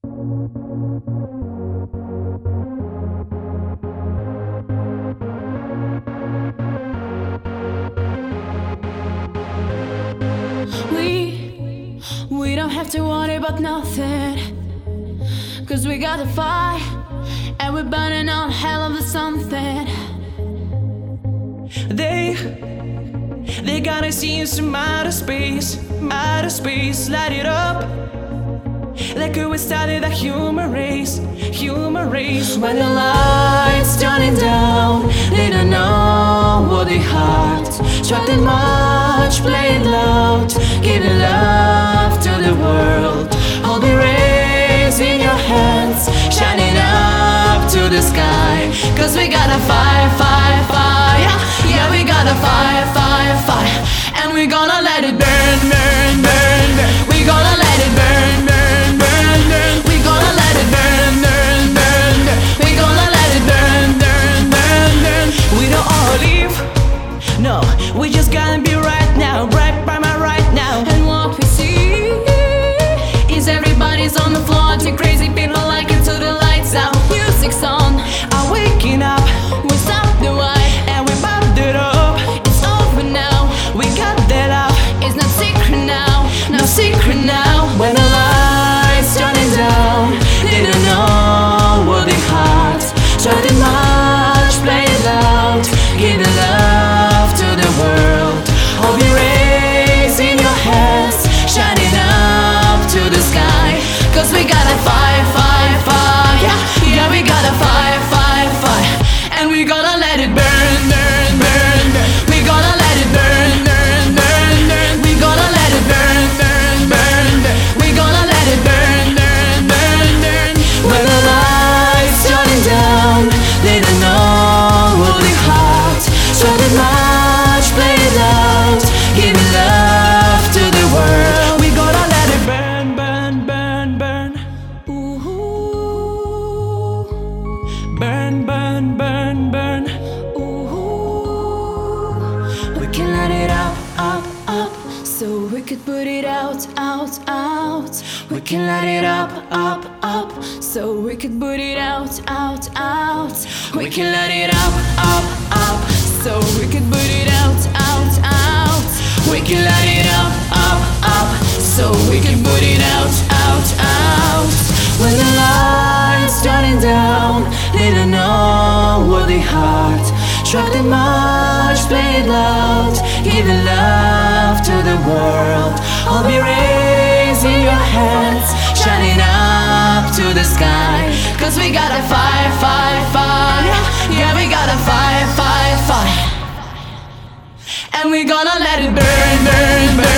We don't have to worry about nothing, 'cause we got the fire and we're burning on hell of a something. They gotta see us from outer space, light it up. Like we started a human race. When the lights turning down, they don't know what they heart. Trapped in much, play it loud, giving love to the world. Hold the rays in your hands, shining up to the sky. 'Cause we got a fire, fire, fire. Yeah, we got a fire, fire, fire. And we're gonna let it burn, burn, burn, burn. We're gonna let it burn, burn, burn, burn. We're gonna let it burn, burn, burn, burn. We're gonna let it burn, burn, burn, burn. We don't all leave, no, we just gotta be right now, right by my right now. And what we see is everybody's on the floor. Two crazy people like it till the lights out. Music's on, I'm waking up, we stop the wine, and we popped it up. it's over now. We got that up, It's not secret now, no secret now. when the lights turning down, they don't know what they heart. Try too much, play it loud, give the love to the world. Hold your rays in your hands, shining up to the sky. 'Cause we got a fire, fire, fire. Yeah, we got a fire, fire, fire. And we gonna let it burn, burn, burn, burn. We gonna let it burn, burn, burn, burn. We gonna let it burn, burn, burn, burn. We gonna let it burn, burn, burn, burn. When the lights turning down, they don't know what they heart. Try too much, play it loud, giving love to the world. We gonna let it burn, burn, burn, burn. Ooh, Burn, burn, burn, burn. ooh. We can let it up, up, up. So we could put it out, out, out. We can let it up, up, up. So we could put it out, out, out. We can let it up, up, up. So we could put it out, out, out. We can let it up, up, up. So we can put it out, out, out. When the lights turning down, they don't know what they heart. Track too much, play it loud, giving love to the world. I'll be raising your hands, shining up to the sky. 'Cause we got a fire, fire, fire. Yeah, we got a fire, fire, fire. And we're gonna let it burn, burn, burn.